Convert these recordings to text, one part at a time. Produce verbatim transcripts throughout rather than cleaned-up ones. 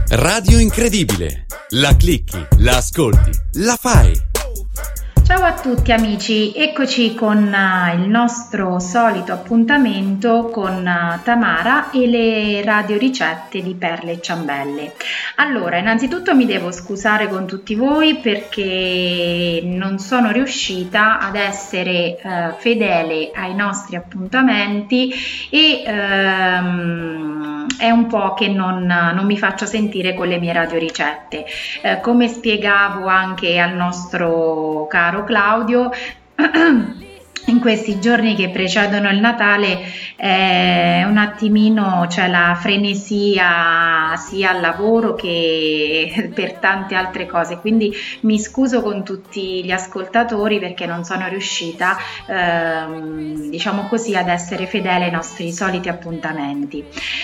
Radio Incredibile. La clicchi, la ascolti, la fai. Ciao a tutti amici, eccoci con uh, il nostro solito appuntamento con uh, Tamara e le radioricette di Perle e Ciambelle. Allora, innanzitutto mi devo scusare con tutti voi perché non sono riuscita ad essere uh, fedele ai nostri appuntamenti e um, è un po' che non, non mi faccio sentire con le mie radioricette. Uh, come spiegavo anche al nostro caro Claudio, in questi giorni che precedono il Natale eh, un attimino c'è la frenesia sia al lavoro che per tante altre cose, quindi mi scuso con tutti gli ascoltatori perché non sono riuscita ehm, diciamo così ad essere fedele ai nostri soliti appuntamenti.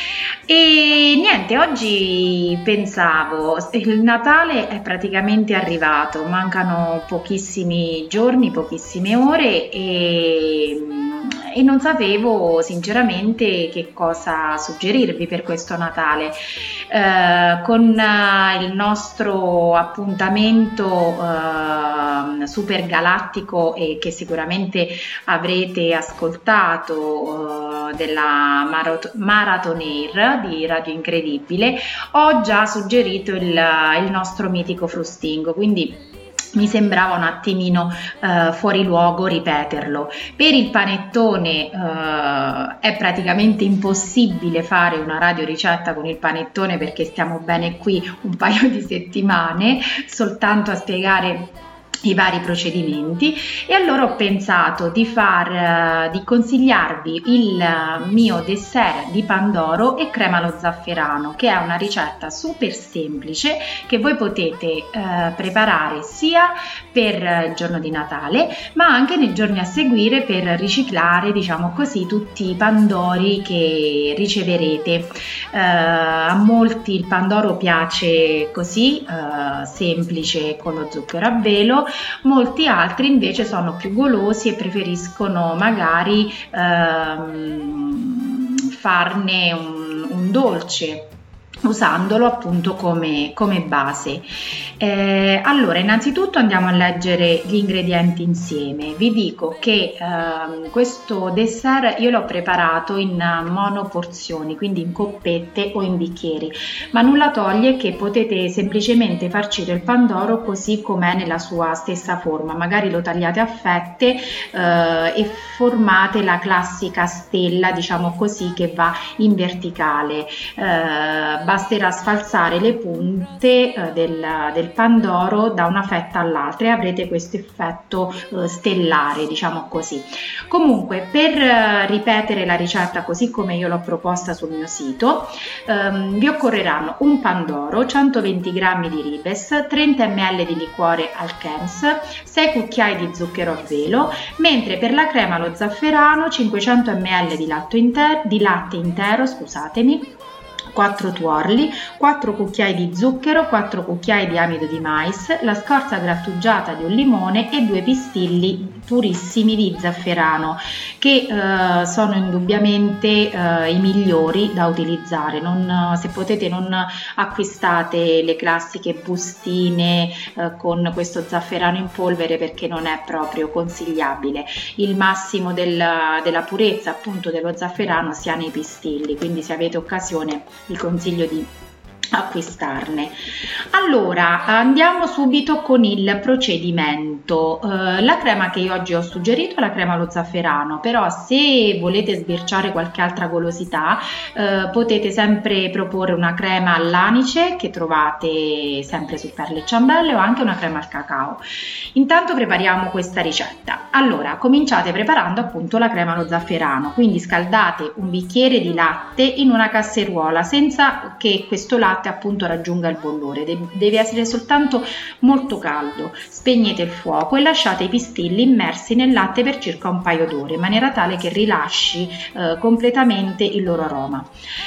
E niente, oggi pensavo, il Natale è praticamente arrivato, mancano pochissimi giorni, pochissime ore e, e non sapevo sinceramente che cosa suggerirvi per questo Natale. Eh, con eh, il nostro appuntamento eh, super galattico e che sicuramente avrete ascoltato eh, della Marath- Marathon Air di Radio Incredibile, ho già suggerito il, il nostro mitico Frustingo, quindi mi sembrava un attimino uh, fuori luogo ripeterlo. Per il panettone uh, è praticamente impossibile fare una radioricetta con il panettone perché stiamo bene qui un paio di settimane soltanto a spiegare i vari procedimenti, e allora ho pensato di far di consigliarvi il mio dessert di pandoro e crema allo zafferano, che è una ricetta super semplice che voi potete eh, preparare sia per il giorno di Natale ma anche nei giorni a seguire per riciclare, diciamo così, tutti i pandori che riceverete. Eh, a molti il pandoro piace così eh, semplice con lo zucchero a velo, molti altri invece sono più golosi e preferiscono magari ehm, farne un, un dolce usandolo appunto come, come base. Eh, allora, innanzitutto andiamo a leggere gli ingredienti insieme. Vi dico che eh, questo dessert io l'ho preparato in monoporzioni, quindi in coppette o in bicchieri, ma nulla toglie che potete semplicemente farcire il pandoro così com'è nella sua stessa forma, magari lo tagliate a fette eh, e formate la classica stella, diciamo così, che va in verticale. Eh, basterà sfalsare le punte eh, del, del pandoro da una fetta all'altra e avrete questo effetto eh, stellare, diciamo così. Comunque, per eh, ripetere la ricetta così come io l'ho proposta sul mio sito, ehm, vi occorreranno un pandoro, centoventi grammi di ribes, trenta millilitri di liquore Alkens, sei cucchiai di zucchero a velo, mentre per la crema allo zafferano cinquecento millilitri di latte intero, di latte intero, scusatemi, quattro tuorli, quattro cucchiai di zucchero, quattro cucchiai di amido di mais, la scorza grattugiata di un limone e due pistilli purissimi di zafferano, che eh, sono indubbiamente eh, i migliori da utilizzare. Non, se potete non acquistate le classiche bustine eh, con questo zafferano in polvere perché non è proprio consigliabile. Il massimo del, della purezza appunto dello zafferano si ha nei pistilli, quindi se avete occasione vi consiglio di acquistarne. Allora, andiamo subito con il procedimento. Eh, la crema che io oggi ho suggerito è la crema allo zafferano, però se volete sbirciare qualche altra golosità eh, potete sempre proporre una crema all'anice che trovate sempre su Perle e Ciambelle, o anche una crema al cacao. Intanto prepariamo questa ricetta. Allora, cominciate preparando appunto la crema allo zafferano, quindi scaldate un bicchiere di latte in una casseruola senza che questo latte appunto raggiunga il bollore, deve essere soltanto molto caldo. Spegnete il fuoco e lasciate i pistilli immersi nel latte per circa un paio d'ore in maniera tale che rilasci eh, completamente il loro aroma.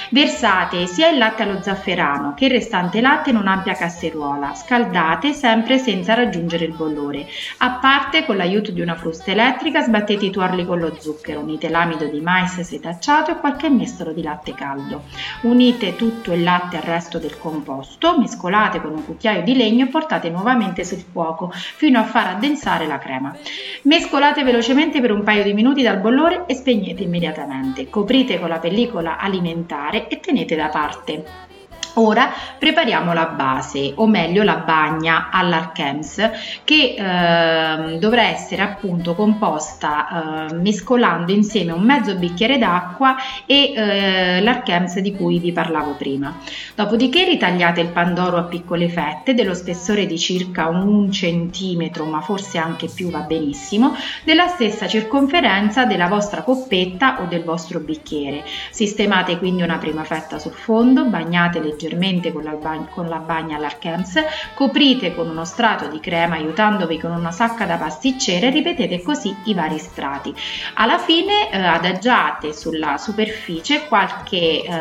Versate sia il latte allo zafferano che il restante latte in un'ampia casseruola, scaldate sempre senza raggiungere il bollore. A parte, con l'aiuto di una frusta elettrica, sbattete i tuorli con lo zucchero, unite l'amido di mais setacciato e qualche mestolo di latte caldo. Unite tutto il latte al resto del del composto, mescolate con un cucchiaio di legno e portate nuovamente sul fuoco fino a far addensare la crema. Mescolate velocemente per un paio di minuti dal bollore e spegnete immediatamente. Coprite con la pellicola alimentare e tenete da parte. Ora prepariamo la base, o meglio la bagna all'Arkems, che eh, dovrà essere appunto composta eh, mescolando insieme un mezzo bicchiere d'acqua e eh, l'Arkems di cui vi parlavo prima. Dopodiché ritagliate il pandoro a piccole fette dello spessore di circa un centimetro, ma forse anche più va benissimo, della stessa circonferenza della vostra coppetta o del vostro bicchiere. Sistemate quindi una prima fetta sul fondo, bagnate leggermente con la, bagna, con la bagna all'Arkems, coprite con uno strato di crema aiutandovi con una sacca da pasticcere e ripetete così i vari strati. Alla fine eh, adagiate sulla superficie qualche eh,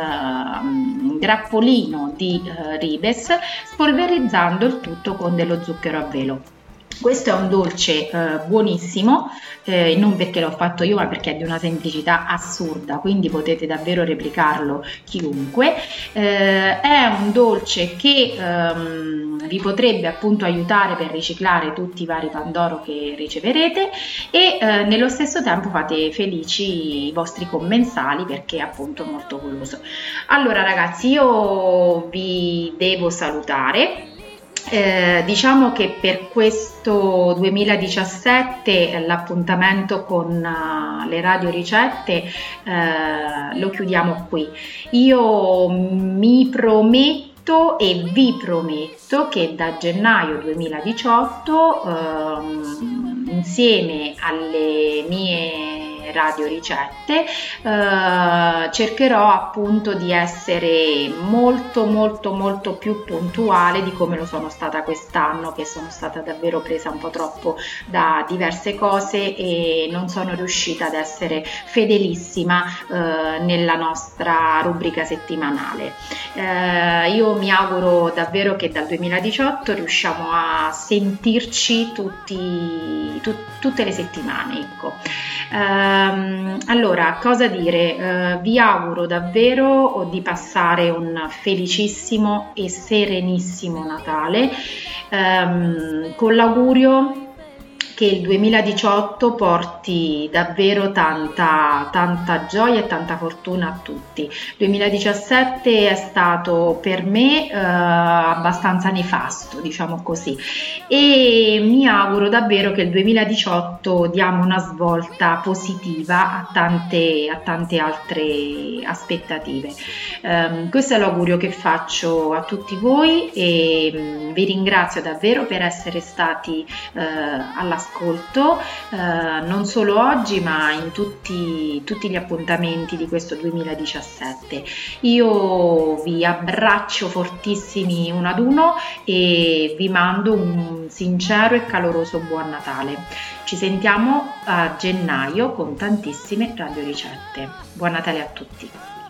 grappolino di eh, ribes, spolverizzando il tutto con dello zucchero a velo. Questo è un dolce eh, buonissimo, eh, non perché l'ho fatto io, ma perché è di una semplicità assurda, quindi potete davvero replicarlo chiunque. Eh, è un dolce che ehm, vi potrebbe appunto aiutare per riciclare tutti i vari pandoro che riceverete e eh, nello stesso tempo fate felici i vostri commensali perché è appunto molto goloso. Allora ragazzi, io vi devo salutare. Eh, diciamo che per questo duemiladiciassette l'appuntamento con uh, le radioricette uh, lo chiudiamo qui. Io mi prometto e vi prometto che da gennaio duemiladiciotto um, insieme alle mie radio ricette eh, cercherò appunto di essere molto molto molto più puntuale di come lo sono stata quest'anno, che sono stata davvero presa un po' troppo da diverse cose e non sono riuscita ad essere fedelissima eh, nella nostra rubrica settimanale. Eh, io mi auguro davvero che dal duemiladiciotto riusciamo a sentirci tutti, tu, tutte le settimane, ecco. Um, allora, cosa dire? Uh, vi auguro davvero di passare un felicissimo e serenissimo Natale, um, con l'augurio che il duemiladiciotto porti davvero tanta, tanta gioia e tanta fortuna a tutti. Il duemiladiciassette è stato per me eh, abbastanza nefasto, diciamo così, e mi auguro davvero che il duemiladiciotto diamo una svolta positiva a tante, a tante altre aspettative. Um, questo è l'augurio che faccio a tutti voi e um, vi ringrazio davvero per essere stati uh, alla ascolto eh, non solo oggi ma in tutti, tutti gli appuntamenti di questo duemiladiciassette. Io vi abbraccio fortissimi uno ad uno e vi mando un sincero e caloroso buon Natale. Ci sentiamo a gennaio con tantissime radioricette. Buon Natale a tutti.